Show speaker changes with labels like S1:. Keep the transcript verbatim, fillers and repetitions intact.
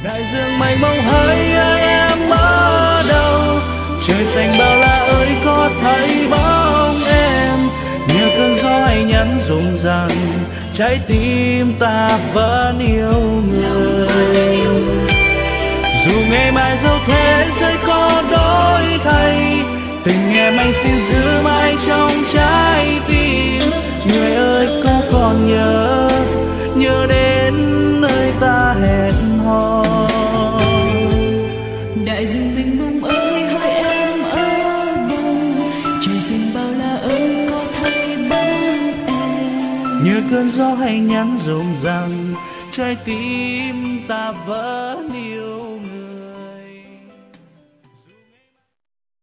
S1: đại dương mênh mông hỡi ơi em ở đâu, trời xanh bao la ơi có thấy bóng em, như cơn gió hay nhắn rụng rằng trái tim ta vẫn yêu người. Dù ngày mai dẫu thế giới có đổi thay, tình em anh xin giữ mãi trong trái tim. Người ơi có còn nhớ, nhớ đến nơi ta hẹn hò.
S2: Đại dương mênh mông ơi hỡi em ở đâu, trời xanh bao la ơi có thấy bóng em,
S1: như cơn gió hay nhắn rụng rằng trái tim ta vẫn yêu.